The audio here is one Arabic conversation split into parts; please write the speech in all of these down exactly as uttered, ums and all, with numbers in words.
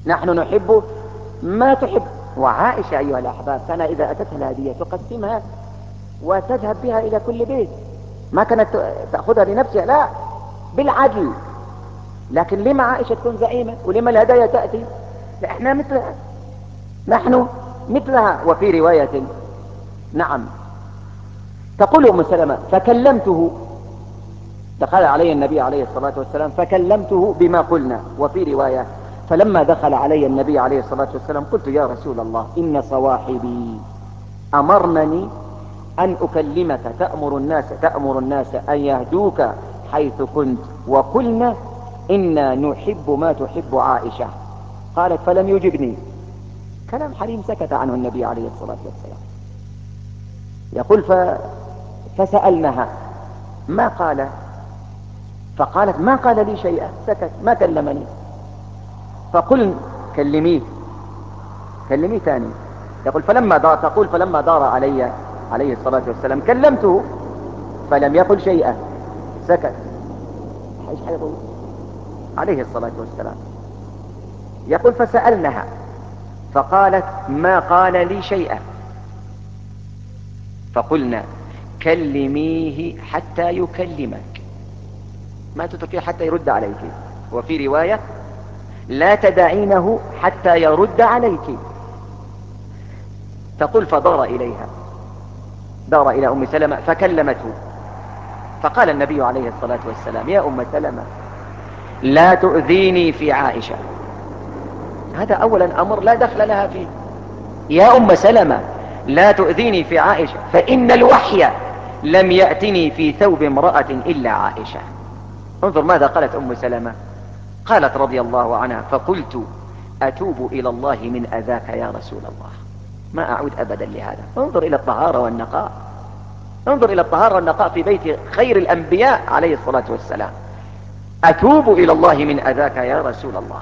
نحن نحب ما تحب. وعائشة أيها الأحباب كان إذا أتتها الهدية تقسمها وتذهب بها إلى كل بيت، ما كانت تأخذها لنفسها، لا، بالعدل. لكن لما عائشة تكون زعيمة ولما الهدايا تأتي؟ احنا مثلها، نحن مثلها. وفي رواية نعم تقول أم سلمة فكلمته، دخل علي النبي عليه الصلاة والسلام فكلمته بما قلنا. وفي رواية فلما دخل علي النبي عليه الصلاة والسلام قلت يا رسول الله إن صواحبي أمرنني أن أكلمك تأمر الناس تأمر الناس أن يهدوك حيث كنت، وقلنا إنا نحب ما تحب عائشة. قالت فلم يجبني. كلام حليم سكت عنه النبي عليه الصلاة والسلام. يقول ف... فسألناها ما قال، فقالت ما قال لي شيئا، سكت ما كلمني. فقل كلميه كلميه ثاني. يقول فلما دار تقول فلما دار علي عليه الصلاة والسلام كلمته فلم يقل شيئا، سكت. ايش حيقول عليه الصلاة والسلام؟ يقول فسألنها فقالت ما قال لي شيئا، فقلنا كلميه حتى يكلمك، ما تتركيه حتى يرد عليك. وفي رواية لا تدعينه حتى يرد عليك. تقول فدار إليها، دار إلى أم سلمة فكلمته، فقال النبي عليه الصلاة والسلام يا أم سلمة لا تؤذيني في عائشة. هذا أولا أمر لا دخل لها فيه. يا أم سلمة لا تؤذيني في عائشة فإن الوحي لم يأتني في ثوب امرأة إلا عائشة. انظر ماذا قالت أم سلمة، قالت رضي الله عنها فقلت أتوب إلى الله من أذاك يا رسول الله، ما أعود أبدا لهذا. انظر إلى الطهارة والنقاء، انظر إلى الطهارة والنقاء في بيت خير الأنبياء عليه الصلاة والسلام. أتوب إلى الله من أذاك يا رسول الله.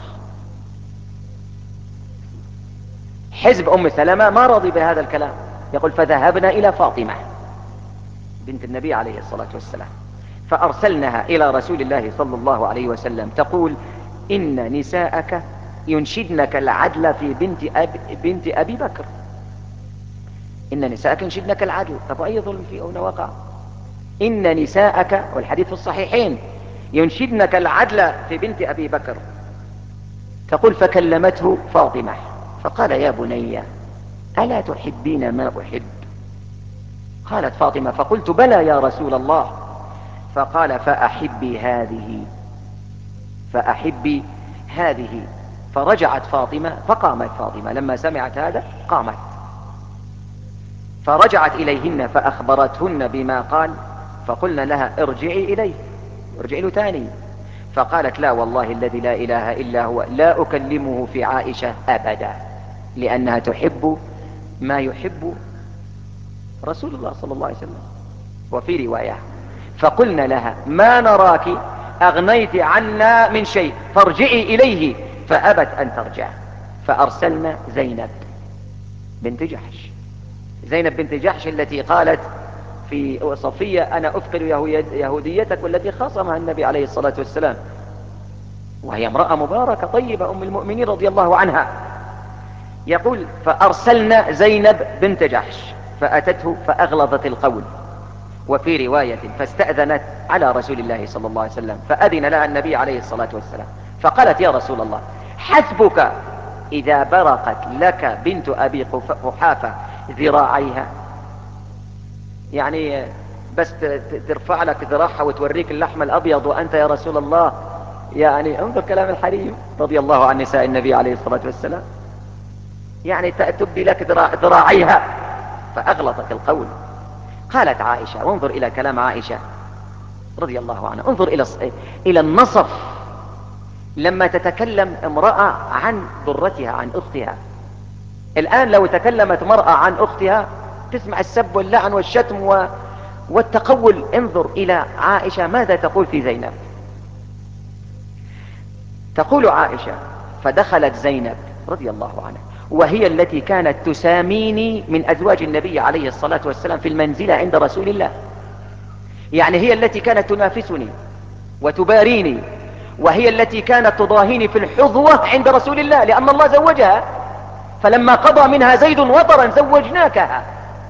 حزب أم سلمة ما رضي بهذا الكلام. يقول فذهبنا إلى فاطمة بنت النبي عليه الصلاة والسلام فأرسلناها إلى رسول الله صلى الله عليه وسلم تقول إن نساءك ينشدنك العدل في بنت أبي, بنت أبي بكر. إن نساءك ينشدنك العدل. طب أي ظلم في هنا وقع؟ إن نساءك، والحديث في الصحيحين، ينشدنك العدل في بنت أبي بكر. تقول فكلمته فاطمة فقال يا بني ألا تحبين ما أحب؟ قالت فاطمة فقلت بلى يا رسول الله. فقال فأحبي هذه فأحبي هذه. فرجعت فاطمة فقامت فاطمة لما سمعت هذا قامت، فرجعت إليهن فأخبرتهن بما قال، فقلنا لها ارجعي إليه، ارجعي له تاني. فقالت لا والله الذي لا إله إلا هو لا أكلمه في عائشة أبدا، لأنها تحب ما يحب رسول الله صلى الله عليه وسلم. وفي رواية فقلنا لها ما نراك أغنيت عنا من شيء فارجعي إليه، فأبت أن ترجع. فأرسلنا زينب بنت جحش، زينب بنت جحش التي قالت في صفية أنا أفقد يهوديتك، والتي خاصمها النبي عليه الصلاة والسلام، وهي امرأة مباركة طيبة أم المؤمنين رضي الله عنها. يقول فأرسلنا زينب بنت جحش فأتته فأغلظت القول. وفي رواية فاستأذنت على رسول الله صلى الله عليه وسلم فأذن لها النبي عليه الصلاة والسلام، فقالت يا رسول الله حسبك إذا برقت لك بنت أبي قحافة ذراعيها، يعني بس ترفع لك ذراعها وتوريك اللحم الأبيض وأنت يا رسول الله، يعني انظر كلام الحريم رضي الله عن نساء النبي عليه الصلاة والسلام، يعني تبدي لك ذراعيها. فأغلطت القول. قالت عائشة، وانظر إلى كلام عائشة رضي الله عنها، انظر إلى إلى النصف لما تتكلم امرأة عن ضرتها عن أختها. الآن لو تكلمت مرأة عن أختها تسمع السب واللعن والشتم و... والتقول. انظر إلى عائشة ماذا تقول في زينب. تقول عائشة فدخلت زينب رضي الله عنها وهي التي كانت تساميني من أزواج النبي عليه الصلاة والسلام في المنزلة عند رسول الله، يعني هي التي كانت تنافسني وتباريني وهي التي كانت تضاهيني في الحظوة عند رسول الله، لأن الله زوجها، فلما قضى منها زيد وطرا زوجناكها،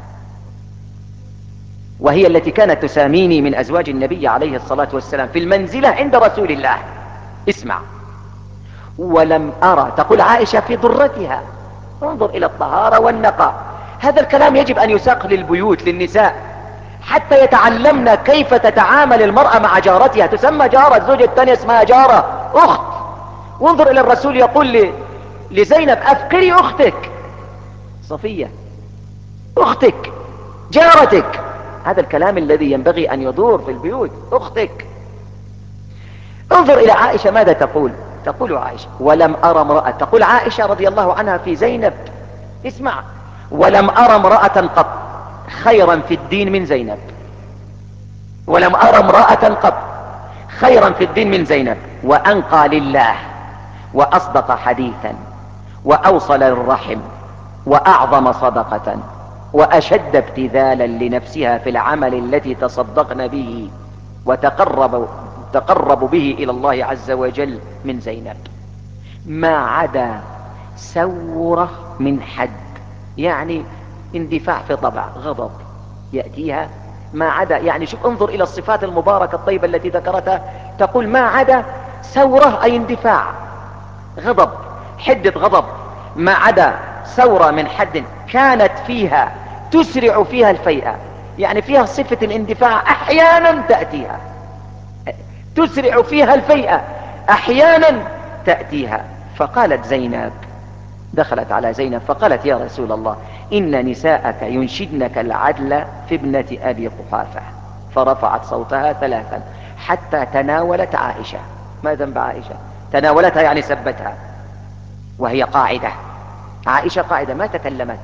وهي التي كانت تساميني من أزواج النبي عليه الصلاة والسلام في المنزلة عند رسول الله. اسمع، ولم أرى، تقول عائشة في ضرتها، انظر إلى الطهارة والنقاء. هذا الكلام يجب أن يساق للبيوت للنساء حتى يتعلمن كيف تتعامل المرأة مع جارتها. تسمى جارة، الزوجة الثانية اسمها جارة، أخت. وانظر إلى الرسول يقول لزينب: أفقري أختك صفية، أختك، جارتك. هذا الكلام الذي ينبغي أن يدور في البيوت، أختك. انظر إلى عائشة ماذا تقول. تقول عائشة: ولم أرى امرأة، تقول عائشة رضي الله عنها في زينب، اسمع: ولم أرى امرأة قط خيرا في الدين من زينب، ولم أرى امرأة قط خيرا في الدين من زينب، وأنقى لله، وأصدق حديثا، وأوصل الرحم، وأعظم صدقة، وأشد ابتذالا لنفسها في العمل التي تصدقن به وتقرب تقرب به إلى الله عز وجل من زينب، ما عدا سورة من حد، يعني اندفاع في طبع، غضب يأتيها، ما عدا، يعني شوف، انظر إلى الصفات المباركة الطيبة التي ذكرتها. تقول: ما عدا سورة، أي اندفاع، غضب، حدة غضب، ما عدا سورة من حد كانت فيها تسرع فيها الفيئة، يعني فيها صفة الاندفاع أحيانا تأتيها، تسرع فيها الفيئة أحيانا تأتيها. فقالت زينب، دخلت على زينب فقالت: يا رسول الله، إن نساءك ينشدنك العدل في ابنة أبي قحافة. فرفعت صوتها ثلاثا حتى تناولت عائشة. ما ذنب عائشة؟ تناولتها يعني سبتها، وهي قاعدة، عائشة قاعدة ما تكلمت.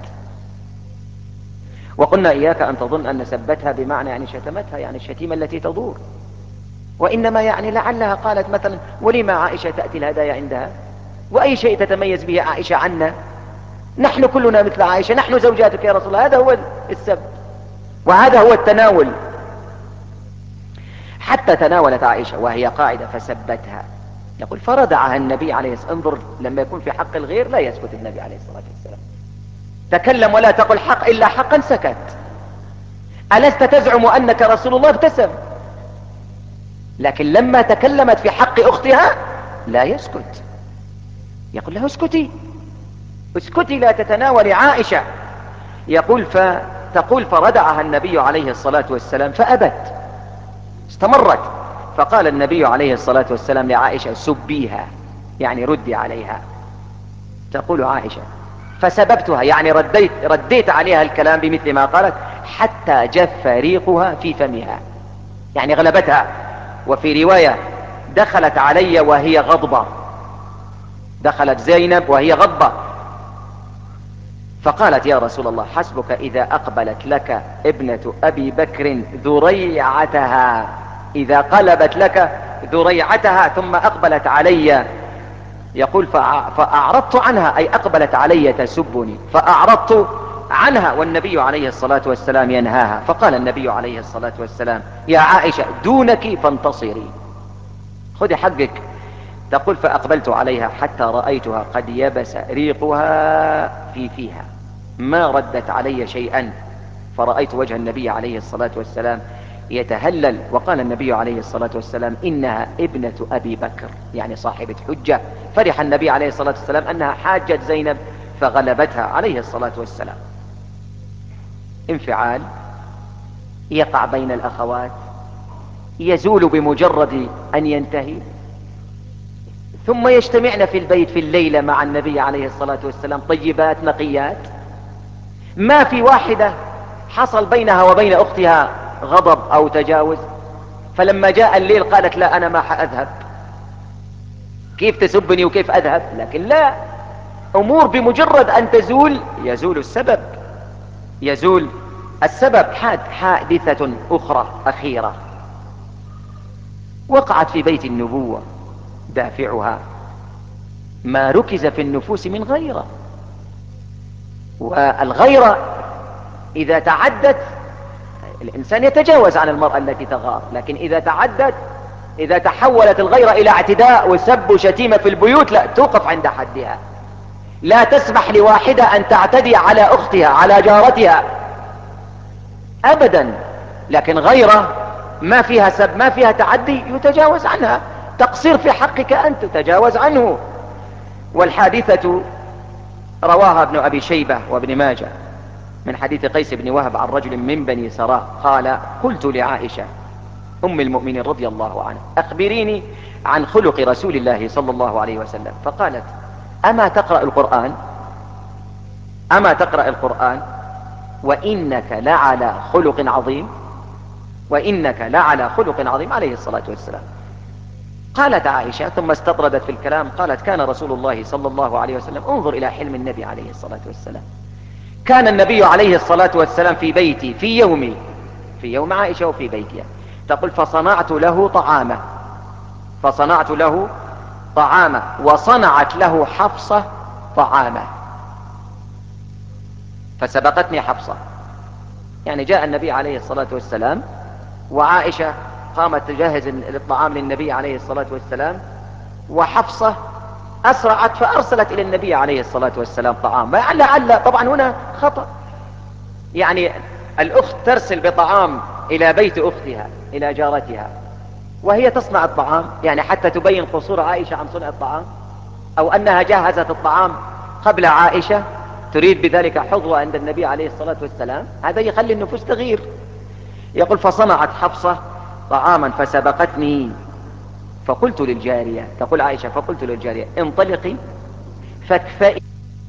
وقلنا إياك أن تظن أن سبتها بمعنى يعني شتمتها، يعني الشتيمة التي تدور، وإنما يعني لعلها قالت مثلا: ولما عائشة تأتي الهدايا عندها؟ وأي شيء تتميز به عائشة عنا؟ نحن كلنا مثل عائشة، نحن زوجاتك يا رسول الله. هذا هو السب، وهذا هو التناول. حتى تناولت عائشة وهي قاعدة فسبتها. يقول: فردعها النبي عليه الصلاة والسلام. انظر، لما يكون في حق الغير لا يسكت النبي عليه الصلاة والسلام. تكلم ولا تقل حق إلا حقا، سكت. ألست تزعم أنك رسول الله؟ ابتسم. لكن لما تكلمت في حق أختها لا يسكت، يقول لها: اسكتي، اسكتي، لا تتناولي عائشة. يقول: فتقول: فردعها النبي عليه الصلاة والسلام فأبت، استمرت. فقال النبي عليه الصلاة والسلام لعائشة: سبيها، يعني ردي عليها. تقول عائشة: فسببتها، يعني رديت, رديت عليها الكلام بمثل ما قالت، حتى جف ريقها في فمها، يعني غلبتها. وفي رواية: دخلت علي وهي غضبة، دخلت زينب وهي غضبة، فقالت: يا رسول الله، حسبك إذا أقبلت لك ابنة أبي بكر ذريعتها، إذا قلبت لك ذريعتها ثم أقبلت علي. يقول: فأعرضت عنها، أي أقبلت علي تسبني، فأعرضت عنها، والنبي عليه الصلاة والسلام ينهاها. فقال النبي عليه الصلاة والسلام: يا عائشة، دونك فانتصري، خذي حقك. تقول: فأقبلت عليها حتى رأيتها قد يبس ريقها في فيها، ما ردت علي شيئا، فرأيت وجه النبي عليه الصلاة والسلام يتهلل. وقال النبي عليه الصلاة والسلام: إنها ابنة أبي بكر، يعني صاحبة حجة. فرح النبي عليه الصلاة والسلام أنها حاجت زينب فغلبتها عليه الصلاة والسلام. انفعال يقع بين الأخوات يزول بمجرد أن ينتهي، ثم يجتمعن في البيت في الليلة مع النبي عليه الصلاة والسلام طيبات نقيات، ما في واحدة حصل بينها وبين أختها غضب أو تجاوز. فلما جاء الليل قالت: لا، أنا ما حأذهب، كيف تسبني وكيف أذهب؟ لكن لا، أمور بمجرد أن تزول يزول السبب، يزول السبب. حادثة أخرى أخيرة وقعت في بيت النبوة، دافعها ما ركز في النفوس من غيرة. والغيرة إذا تعدت الإنسان يتجاوز عن المرأة التي تغار، لكن إذا تعدت إذا تحولت الغيرة إلى اعتداء وسب وشتيمة في البيوت لا توقف عند حدها. لا تسمح لواحدة أن تعتدي على أختها على جارتها أبدا، لكن غيرة ما فيها سب ما فيها تعدي يتجاوز عنها. تقصير في حقك أن تتجاوز عنه. والحادثة رواها ابن أبي شيبة وابن ماجه من حديث قيس بن وهب عن رجل من بني سراء قال: قلت لعائشة أم المؤمنين رضي الله عنها: أخبريني عن خلق رسول الله صلى الله عليه وسلم. فقالت: أما تقرأ القرآن أما تقرأ القرآن وإنك لعلى خلق عظيم وإنك لعلى خلق عظيم عليه الصلاة والسلام. قالت عائشة ثم استطردت في الكلام قالت: كان رسول الله صلى الله عليه وسلم، انظر إلى حلم النبي عليه الصلاة والسلام، كان النبي عليه الصلاة والسلام في بيتي في يومي في يوم عائشة وفي بيتها، تقول: فصنعت له طعامه فصنعت له طعامه وصنعت له حفصة طعامه فسبقتني حفصة. يعني جاء النبي عليه الصلاة والسلام وعائشة قامت تجهز الطعام للنبي عليه الصلاة والسلام، وحفصة أسرعت فأرسلت إلى النبي عليه الصلاة والسلام طعام. لعل طبعا هنا خطأ، يعني الأخت ترسل بطعام إلى بيت أختها إلى جارتها وهي تصنع الطعام، يعني حتى تبين قصور عائشة عن صنع الطعام، أو أنها جهزت الطعام قبل عائشة تريد بذلك حظوة عند النبي عليه الصلاة والسلام. هذا يخلي النفوس تغير. يقول: فصنعت حفصة طعاما فسبقتني فقلت للجارية، تقول عائشة: فقلت للجارية: انطلقي فاكفئي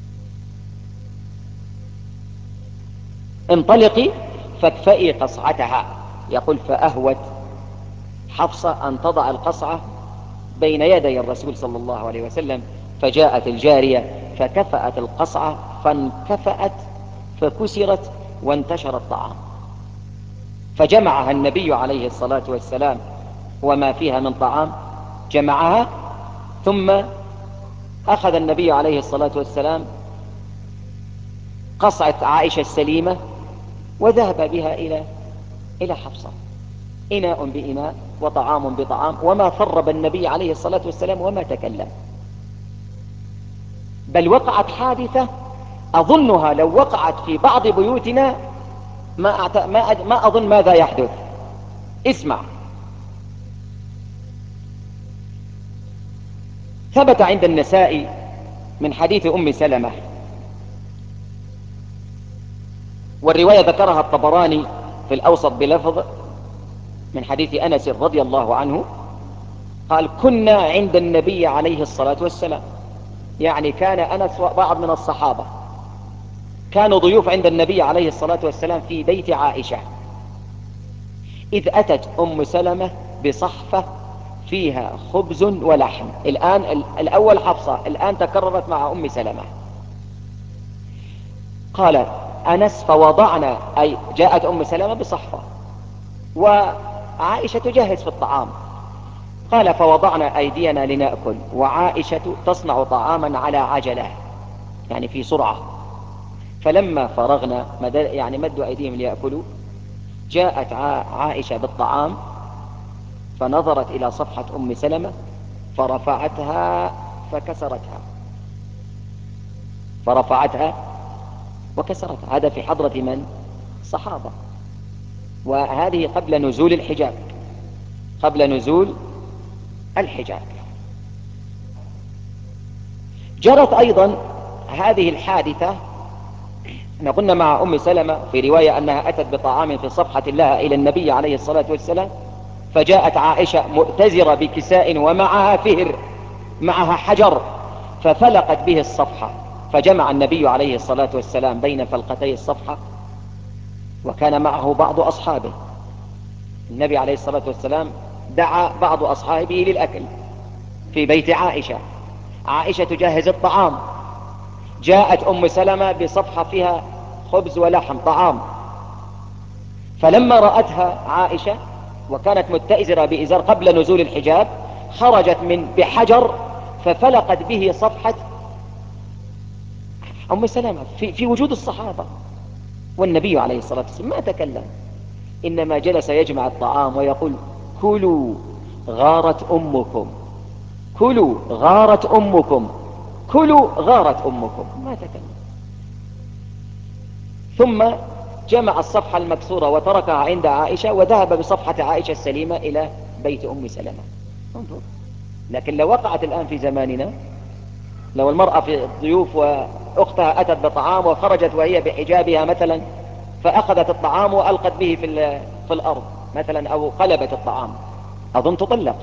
انطلقي فاكفئي قصعتها. يقول: فأهوت حفصة أن تضع القصعة بين يدي الرسول صلى الله عليه وسلم، فجاءت الجارية فكفأت القصعة فانكفأت فكسرت وانتشر الطعام، فجمعها النبي عليه الصلاة والسلام وما فيها من طعام جمعها، ثم أخذ النبي عليه الصلاة والسلام قصعة عائشة السليمة وذهب بها إلى إلى حفصة، إناء بإناء وطعام بطعام، وما فرب النبي عليه الصلاة والسلام وما تكلم. بل وقعت حادثة أظنها لو وقعت في بعض بيوتنا ما, أعت... ما, أد... ما أظن ماذا يحدث. اسمع: ثبت عند النساء من حديث أم سلمة، والرواية ذكرها الطبراني في الأوسط بلفظ من حديث أنس رضي الله عنه قال: كنا عند النبي عليه الصلاة والسلام، يعني كان أنس وبعض من الصحابة كانوا ضيوف عند النبي عليه الصلاة والسلام في بيت عائشة، إذ أتت أم سلمة بصحفة فيها خبز ولحم. الآن الأول حفصة، الآن تكررت مع أم سلمة. قال أنس: فوضعنا، أي جاءت أم سلمة بصحفة وعائشة تجهز في الطعام، قال: فوضعنا أيدينا لنأكل وعائشة تصنع طعاما على عجلة، يعني في سرعة، فلما فرغنا يعني مدوا أيديهم ليأكلوا، جاءت عائشة بالطعام فنظرت إلى صفحة أم سلمة فرفعتها فكسرتها فرفعتها وكسرتها. هذا في حضرة من؟ صحابة. وهذه قبل نزول الحجاب قبل نزول الحجاب. جرت أيضا هذه الحادثة، احنا قلنا مع أم سلمة في رواية أنها أتت بطعام في صفحة لها إلى النبي عليه الصلاة والسلام، فجاءت عائشة مؤتزرة بكساء ومعها فهر، معها حجر، ففلقت به الصفحة، فجمع النبي عليه الصلاة والسلام بين فلقتي الصفحة، وكان معه بعض أصحابه. النبي عليه الصلاة والسلام دعا بعض أصحابه للأكل في بيت عائشة، عائشة تجهز الطعام، جاءت أم سلمة بصفحة فيها خبز ولحم طعام، فلما رأتها عائشة وكانت متئزرة بإزار قبل نزول الحجاب، خرجت من بحجر ففلقت به صفحة أم سلمة في, في وجود الصحابة، والنبي عليه الصلاة والسلام ما تكلم، إنما جلس يجمع الطعام ويقول: كلوا غارت أمكم، كلوا غارت أمكم، كلوا غارت أمكم، ما تكلم. ثم جمع الصفحة المكسورة وتركها عند عائشة وذهب بصفحة عائشة السليمة إلى بيت أم سلمة. انظر. لكن لو وقعت الآن في زماننا، لو المرأة في الضيوف وأختها أتت بطعام وخرجت وهي بحجابها مثلا، فأخذت الطعام وألقت به في, في الأرض مثلا أو قلبت الطعام، أظن تطلق،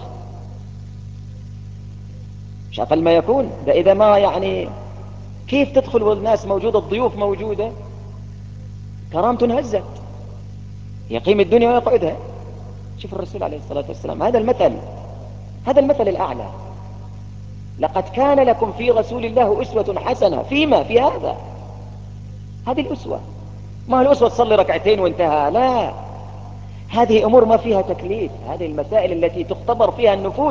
مش أقل ما يكون. ده إذا ما يعني كيف تدخل والناس موجودة، الضيوف موجودة، كرامته انهزت، يقيم الدنيا ويقعدها. شوف الرسول عليه الصلاة والسلام، هذا المثل، هذا المثل الأعلى. لقد كان لكم في رسول الله أسوة حسنة فيما في هذا. هذه الأسوة، ما الأسوة تصلي ركعتين وانتهى، لا، هذه أمور ما فيها تكليف، هذه المسائل التي تختبر فيها النفوس.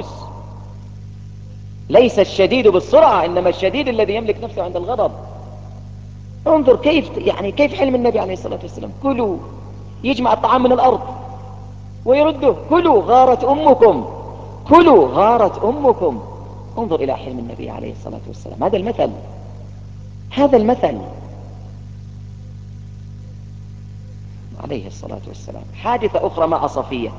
ليس الشديد بالسرعة، إنما الشديد الذي يملك نفسه عند الغضب. انظر كيف يعني كيف حلم النبي عليه الصلاة والسلام. كلوا، يجمع الطعام من الأرض ويرده، كلوا غارت أمكم، كلوا غارت أمكم. انظر إلى حلم النبي عليه الصلاة والسلام. هذا المثل، هذا المثل عليه الصلاة والسلام. حادثة أخرى مع صفية،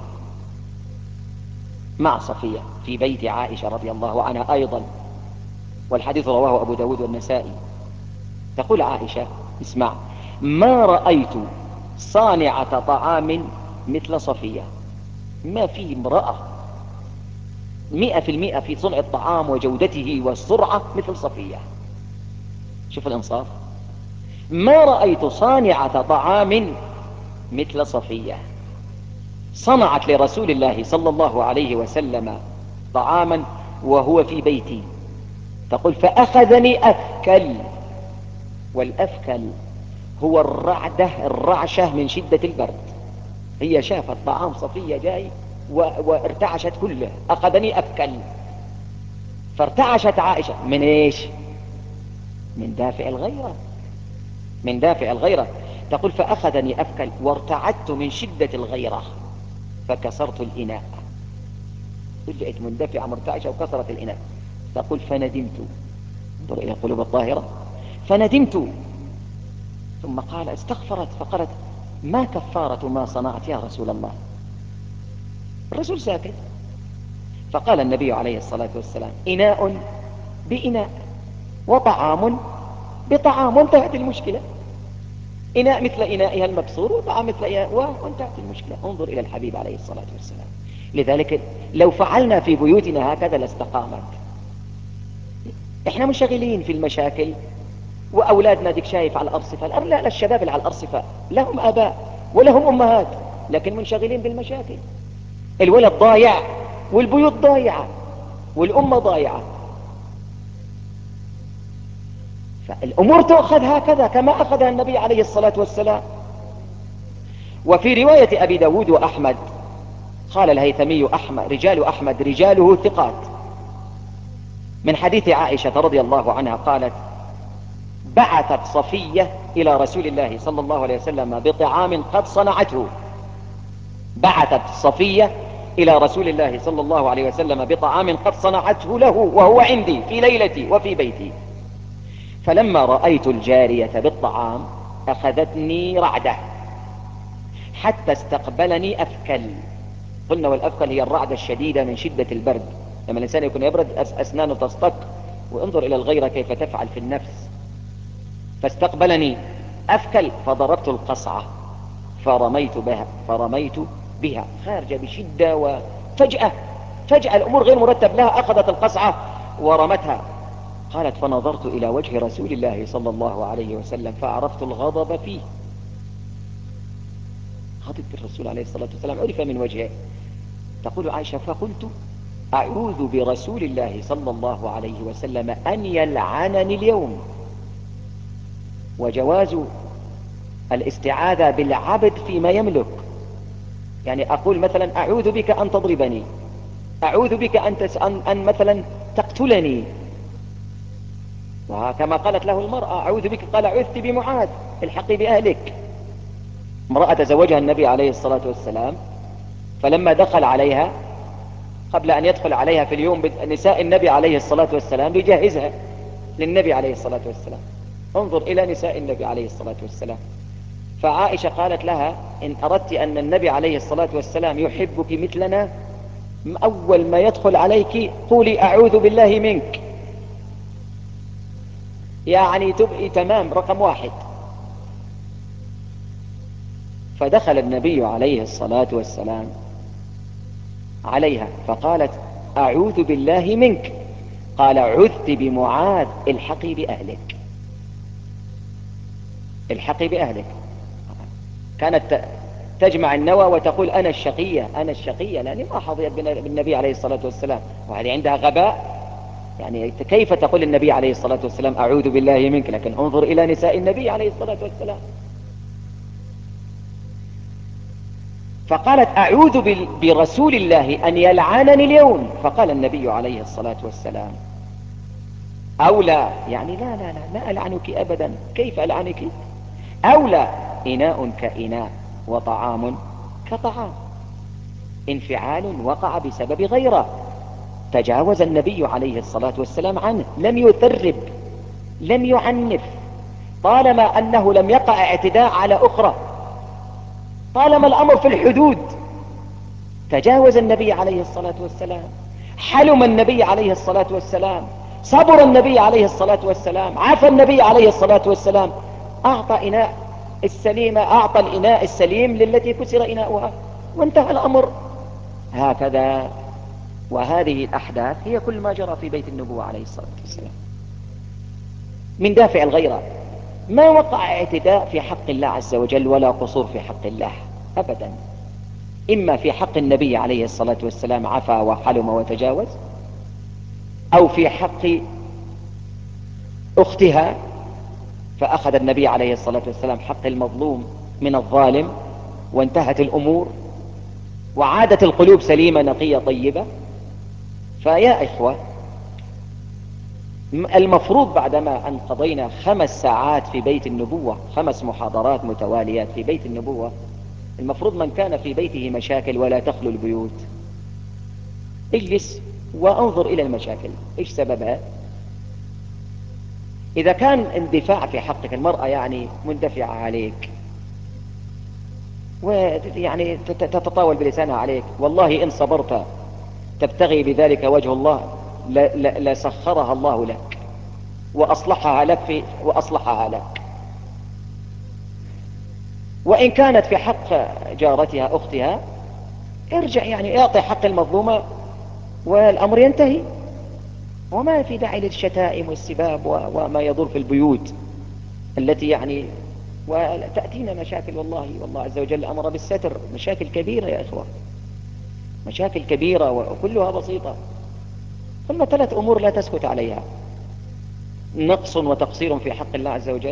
مع صفية في بيت عائشة رضي الله عنها أيضا، والحديث رواه أبو داود والنسائي. تقول عائشة، اسمع: ما رأيت صانعة طعام مثل صفية. ما في امرأة مئة في المئة في صنع الطعام وجودته والسرعة مثل صفية. شوف الإنصاف. ما رأيت صانعة طعام مثل صفية. صنعت لرسول الله صلى الله عليه وسلم طعاما وهو في بيتي. تقول: فأخذني أفكل، والأفكل هو الرعدة، الرعشة من شدة البرد. هي شافت طعام صفية جاي وارتعشت كله، أخذني أفكل. فارتعشت عائشة من إيش؟ من دافع الغيرة، من دافع الغيرة. تقول: فأخذني أفكل وارتعدت من شدة الغيرة فكسرت الإناء. رجعت مندفعة مرتعشة وكسرت الإناء. تقول: فندمت. انظر إلى القلوب الطاهرة. فندمت. ثم قال استغفرت فقالت: ما كفارة ما صنعت يا رسول الله؟ الرسول ساكت. فقال النبي عليه الصلاة والسلام: إناء بإناء وطعام بطعام، وانتهت المشكلة. إناء مثل إنائها المكسور وطعام مثل إناء، وانتهت المشكلة. انظر إلى الحبيب عليه الصلاة والسلام. لذلك لو فعلنا في بيوتنا هكذا لاستقامت. احنا منشغلين في المشاكل، وأولادنا ديك شايف على الأرصفة. لا لا، الشباب اللي على الأرصفة لهم آباء ولهم أمهات، لكن منشغلين بالمشاكل. الولد ضايع والبيوت ضايعة والأمة ضايعة. فالأمور تأخذ هكذا كما أخذها النبي عليه الصلاة والسلام. وفي رواية أبي داود وأحمد قال الهيثمي: أحمد رجال أحمد رجاله ثقات، من حديث عائشة رضي الله عنها قالت: بعثت صفية إلى رسول الله صلى الله عليه وسلم بطعام قد صنعته. بعثت صفية إلى رسول الله صلى الله عليه وسلم بطعام قد صنعته له وهو عندي في ليلتي وفي بيتي. فلما رأيت الجارية بالطعام أخذتني رعدة حتى استقبلني أفكل. قلنا والأفكل هي الرعدة الشديدة من شدة البرد، لما الإنسان يكون يبرد أسنانه تصطك. وانظر إلى الغيرة كيف تفعل في النفس. فاستقبلني أفكل فضربت القصعة فرميت بها فرميت بها خارجة بشدة، وفجأة فجأة الأمور غير مرتب لها، أخذت القصعة ورمتها. قالت: فنظرت إلى وجه رسول الله صلى الله عليه وسلم فعرفت الغضب فيه. غضب الرسول عليه الصلاة والسلام عرف من وجهه. تقول عائشة: فقلت: أعوذ برسول الله صلى الله عليه وسلم أن يلعنني اليوم. وجواز الاستعاذة بالعبد فيما يملك، يعني أقول مثلا: أعوذ بك أن تضربني، أعوذ بك أن, تس... أن... أن مثلا تقتلني. وكما قالت له المرأة: أعوذ بك، قال: عذت بمعاذ، الحقي بأهلك. امرأة تزوجها النبي عليه الصلاة والسلام، فلما دخل عليها قبل أن يدخل عليها في اليوم نساء النبي عليه الصلاة والسلام يجهزها للنبي عليه الصلاة والسلام. انظر إلى نساء النبي عليه الصلاة والسلام. فعائشة قالت لها إن أردت أن النبي عليه الصلاة والسلام يحبك مثلنا، أول ما يدخل عليك قولي أعوذ بالله منك، يعني تبقي تمام رقم واحد. فدخل النبي عليه الصلاة والسلام عليها فقالت أعوذ بالله منك، قال عذت بمعاذ الحقي بأهلك، الحقي بأهلك. كانت تجمع النوى وتقول أنا الشقية أنا الشقية، لأني ما حظيت بالنبي عليه الصلاة والسلام، وهذه عندها غباء. يعني كيف تقول النبي عليه الصلاة والسلام أعوذ بالله منك؟ لكن انظر إلى نساء النبي عليه الصلاة والسلام. فقالت أعوذ برسول الله أن يلعنني اليوم، فقال النبي عليه الصلاة والسلام أولى، يعني لا لا لا لا ألعنك أبدا، كيف ألعنك؟ أولى إناء كإناء وطعام كطعام، انفعال وقع بسبب غيره تجاوز النبي عليه الصلاة والسلام عنه، لم يثرب لم يعنف، طالما أنه لم يقع اعتداء على أخرى، طالما الأمر في الحدود تجاوز النبي عليه الصلاة والسلام، حلم النبي عليه الصلاة والسلام، صبر النبي عليه الصلاة والسلام، عفى النبي عليه الصلاة والسلام، أعطى إناء السليم، أعطى الإناء السليم للتي كسر إناؤها، وانتهى الأمر هكذا. وهذه الأحداث هي كل ما جرى في بيت النبوة عليه الصلاة والسلام من دافع الغيرة. ما وقع اعتداء في حق الله عز وجل ولا قصور في حق الله أبدا، إما في حق النبي عليه الصلاة والسلام عفى وحلم وتجاوز، أو في حق أختها فأخذ النبي عليه الصلاة والسلام حق المظلوم من الظالم، وانتهت الأمور وعادت القلوب سليمة نقية طيبة. فيا إخوة، المفروض بعدما أن قضينا خمس ساعات في بيت النبوة، خمس محاضرات متواليات في بيت النبوة، المفروض من كان في بيته مشاكل ولا تخلو البيوت اجلس وانظر إلى المشاكل إيش سببها. إذا كان اندفاع في حقك، المرأة يعني مندفعة عليك ويعني تتطاول بلسانها عليك، والله إن صبرت تبتغي بذلك وجه الله لسخرها الله لك وأصلحها لك في وأصلحها لك. وإن كانت في حق جارتها أختها ارجع، يعني اعطي حق المظلومة والأمر ينتهي، وما في داعي للشتائم والسباب وما يضر في البيوت التي يعني وتأتينا مشاكل. والله والله عز وجل أمر بالستر، مشاكل كبيرة يا إخوة، مشاكل كبيرة وكلها بسيطة. ثم ثلاث أمور لا تسكت عليها: نقص وتقصير في حق الله عز وجل،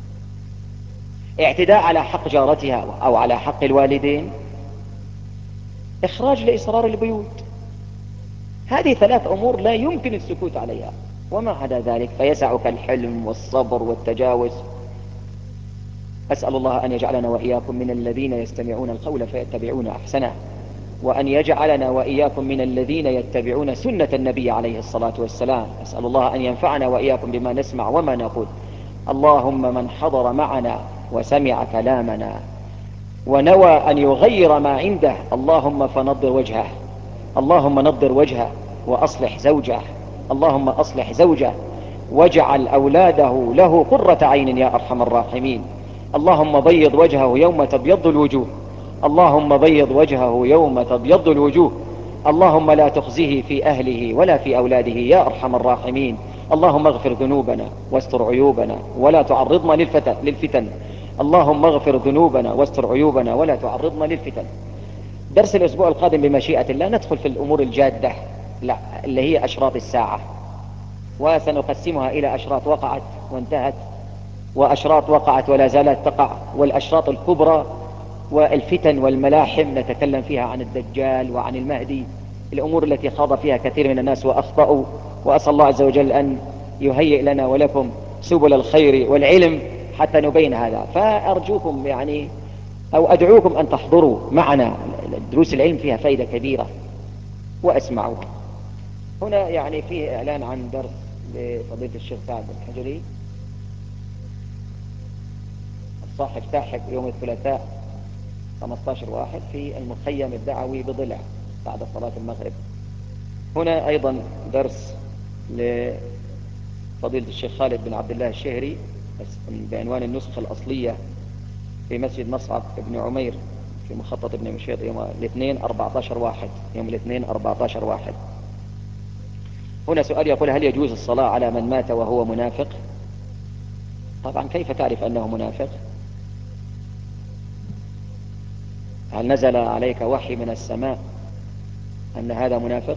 اعتداء على حق جارتها أو على حق الوالدين، إخراج لإسرار البيوت. هذه ثلاث أمور لا يمكن السكوت عليها، وما عدا ذلك فيسعك الحلم والصبر والتجاوز. أسأل الله أن يجعلنا وإياكم من الذين يستمعون القول فيتبعون أحسنه، وأن يجعلنا وإياكم من الذين يتبعون سنة النبي عليه الصلاة والسلام. أسأل الله أن ينفعنا وإياكم بما نسمع وما نقول. اللهم من حضر معنا وسمع كلامنا ونوى أن يغير ما عنده، اللهم فنضر وجهه، اللهم نضر وجهه وأصلح زوجه، اللهم أصلح زوجه واجعل أولاده له قرة عين يا أرحم الراحمين. اللهم بيض وجهه يوم تبيض الوجوه، اللهم بيض وجهه يوم تبيض الوجوه. اللهم لا تخزه في أهله ولا في أولاده يا أرحم الراحمين. اللهم اغفر ذنوبنا واستر عيوبنا ولا تعرضنا للفتن, للفتن. اللهم اغفر ذنوبنا واستر عيوبنا ولا تعرضنا للفتن. درس الأسبوع القادم بمشيئة الله ندخل في الأمور الجادة، لا اللي هي أشراط الساعة، وسنقسمها إلى أشراط وقعت وانتهت، وأشراط وقعت ولا زالت تقع، والأشراط الكبرى والفتن والملاحم نتكلم فيها عن الدجال وعن المهدي، الأمور التي خاض فيها كثير من الناس وأخطأوا. وأسأل الله عز وجل أن يهيئ لنا ولكم سبل الخير والعلم حتى نبين هذا. فأرجوكم يعني أو أدعوكم أن تحضروا معنا، دروس العلم فيها فائدة كبيرة، واسمعوا. هنا يعني فيه اعلان عن درس لفضيلة الشيخ سعد الحجري الصاحب ساحب يوم الثلاثاء خمسة عشر واحد في المخيم الدعوي بضلع بعد صلاة المغرب. هنا ايضا درس لفضيلة الشيخ خالد بن عبد الله الشهري بعنوان النسخة الاصلية في مسجد مصعب ابن عمير في مخطط ابن مشيط يوم الاثنين أربعة عشر واحد يوم الاثنين أربعة عشر واحد. هنا سؤال يقول: هل يجوز الصلاة على من مات وهو منافق؟ طبعا كيف تعرف أنه منافق؟ هل نزل عليك وحي من السماء أن هذا منافق؟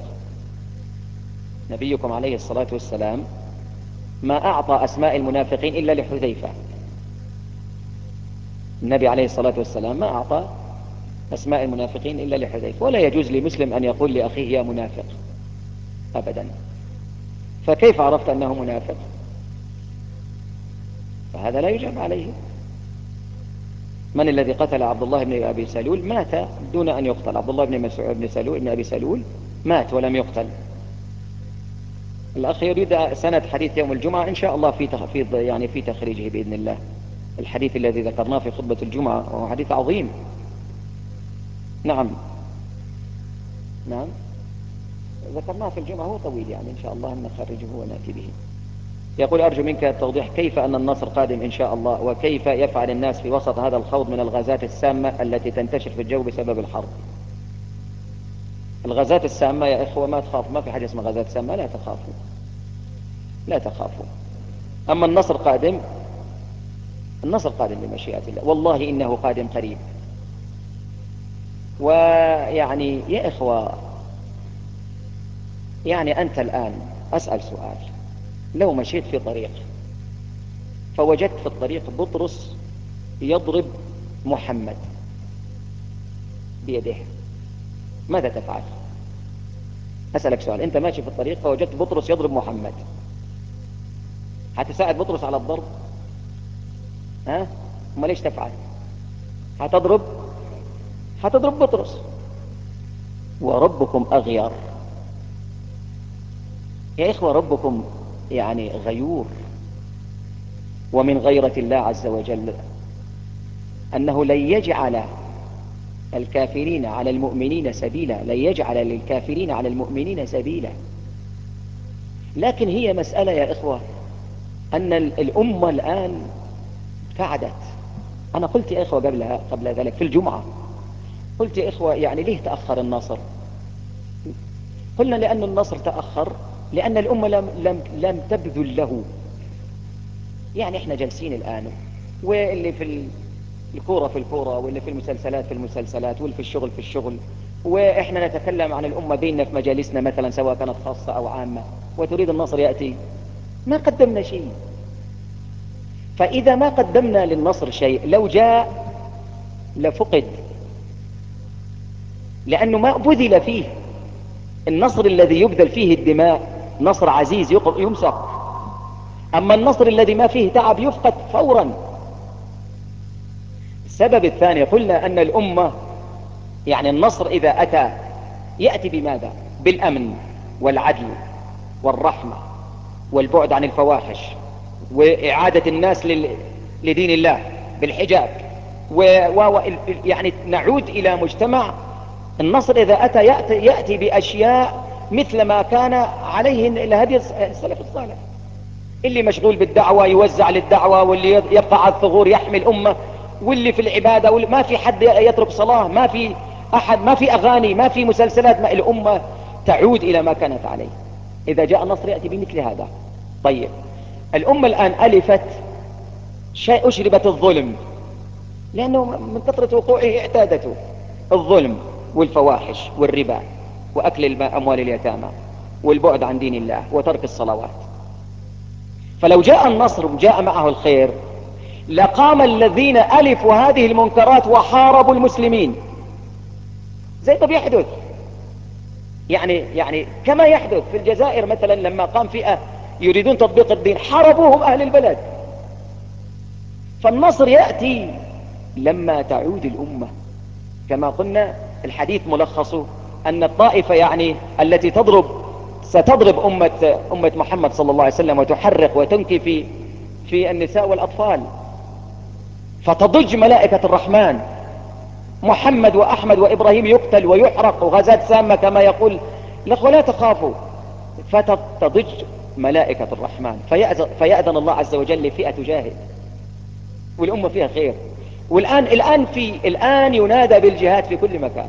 نبيكم عليه الصلاة والسلام ما أعطى أسماء المنافقين إلا لحذيفة. النبي عليه الصلاة والسلام ما أعطى أسماء المنافقين إلا لحذيفة، ولا يجوز لمسلم أن يقول لأخيه يا منافق أبدا. فكيف عرفت أنه منافق؟ فهذا لا يجاب عليه. من الذي قتل عبد الله بن أبي سلول؟ مات دون أن يقتل. عبد الله بن مسعود بن سلول بن أبي سلول مات ولم يقتل. الأخ يريد سند حديث يوم الجمعة إن شاء الله في تخفيض يعني في تخريجه بإذن الله. الحديث الذي ذكرناه في خطبة الجمعة وهو حديث عظيم. نعم نعم ذكرناه في الجمعة، هو طويل يعني إن شاء الله نخرجه ونأتي به. يقول: أرجو منك التوضيح كيف أن النصر قادم إن شاء الله، وكيف يفعل الناس في وسط هذا الخوض من الغازات السامة التي تنتشر في الجو بسبب الحرب. الغازات السامة يا إخوة ما تخاف، ما في حاجة اسمها غازات سامة، لا تخافوا لا تخافوا. أما النصر قادم، النصر قادم بمشيئة الله، والله إنه قادم قريب. ويعني يا إخوة، يعني أنت الآن أسأل سؤال: لو مشيت في طريق فوجدت في الطريق بطرس يضرب محمد بيده، ماذا تفعل؟ أسألك سؤال، أنت ماشي في الطريق فوجدت بطرس يضرب محمد، هتساعد بطرس على الضرب؟ ها؟ ما ليش تفعل؟ هتضرب هتضرب بطرس. وربكم أغير يا إخوة، ربكم يعني غيور. ومن غيرة الله عز وجل أنه لن يجعل الكافرين على المؤمنين سبيلا، لن يجعل للكافرين على المؤمنين سبيلا. لكن هي مسألة يا إخوة أن الأمة الآن ابتعدت. أنا قلت يا إخوة قبلها قبل ذلك في الجمعة، قلت يا إخوة يعني ليه تأخر النصر؟ قلنا لأن النصر تأخر لأن الأمة لم, لم, لم تبذل له. يعني احنا جالسين الآن واللي في الكورة في الكورة، واللي في المسلسلات في المسلسلات، واللي في الشغل في الشغل، وإحنا نتكلم عن الأمة بيننا في مجالسنا مثلا سواء كانت خاصة أو عامة، وتريد النصر يأتي، ما قدمنا شيء. فإذا ما قدمنا للنصر شيء لو جاء لفقد، لأنه ما بذل فيه. النصر الذي يبذل فيه الدماء نصر عزيز يمسك، أما النصر الذي ما فيه تعب يفقد فورا. السبب الثاني قلنا أن الأمة يعني النصر إذا أتى يأتي بماذا؟ بالأمن والعدل والرحمة والبعد عن الفواحش وإعادة الناس لدين الله بالحجاب و... و... يعني نعود إلى مجتمع. النصر إذا أتى يأتي, يأتي بأشياء مثل ما كان عليه الهدي السلف الصالح، اللي مشغول بالدعوة يوزع للدعوة، واللي يبقى على الثغور يحمي الأمة، واللي في العبادة، واللي ما في حد يترك صلاة، ما في أحد، ما في أغاني، ما في مسلسلات، ما الأمة تعود إلى ما كانت عليه. إذا جاء النصر يأتي بمثل هذا. طيب الأمة الآن ألفت شيء، أشربت الظلم، لأنه من كثرة وقوعه اعتادته الظلم والفواحش والربا وأكل أموال اليتامى والبعد عن دين الله وترك الصلوات. فلو جاء النصر وجاء معه الخير لقام الذين ألفوا هذه المنكرات وحاربوا المسلمين، زي ما بيحدث يعني يعني كما يحدث في الجزائر مثلا، لما قام فئة يريدون تطبيق الدين حاربوهم أهل البلد. فالنصر يأتي لما تعود الأمة. كما قلنا الحديث ملخصه أن الطائفة يعني التي تضرب ستضرب أمة, أمة محمد صلى الله عليه وسلم وتحرق وتنكي في, في النساء والأطفال، فتضج ملائكة الرحمن. محمد وأحمد وإبراهيم يقتل ويحرق وغازات سامة كما يقول الأخوة، لا تخافوا. فتضج ملائكة الرحمن فيأذن, فيأذن الله عز وجل لفئة تجاهد، والأمة فيها خير. والآن الآن في الآن ينادى بالجهاد في كل مكان.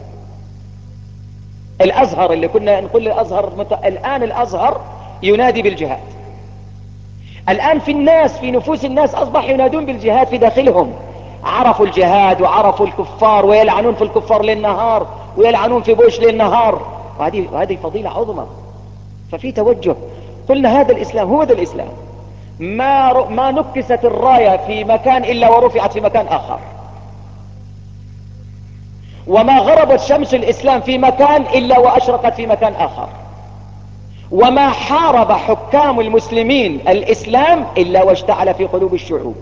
الأزهر اللي كنا نقول الأزهر مت... الآن الأزهر ينادي بالجهاد. الآن في الناس، في نفوس الناس أصبح ينادون بالجهاد في داخلهم. عرفوا الجهاد وعرفوا الكفار ويلعنون في الكفار للنهار ويلعنون في بوش للنهار، وهذه وهذه فضيلة عظمى. ففي توجه. قلنا هذا الإسلام هو ذا الإسلام. ما ر... ما نكست الراية في مكان إلا ورفعت في مكان آخر، وما غربت شمس الإسلام في مكان إلا وأشرقت في مكان آخر، وما حارب حكام المسلمين الإسلام إلا واشتعل في قلوب الشعوب.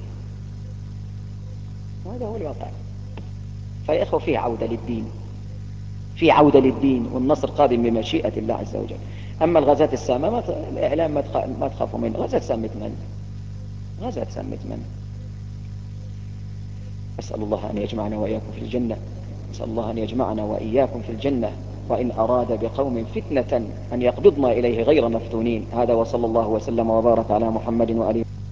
هذا هو الواقع. فيا إخوة فيه عودة للدين، في عودة للدين، والنصر قادم بمشيئة الله عز وجل. أما الغازات السامة ما ت... الإعلام ما, تخ... ما تخافوا منه. غازات سامة من؟ غازات سامة من؟ أسأل الله أن يجمعنا وإياكم في الجنة. أسأل الله أن يجمعنا وإياكم في الجنة، وإن أراد بقوم فتنة أن يقبضنا إليه غير مفتونين. هذا وصلى الله وسلم وبارك على محمد وآله.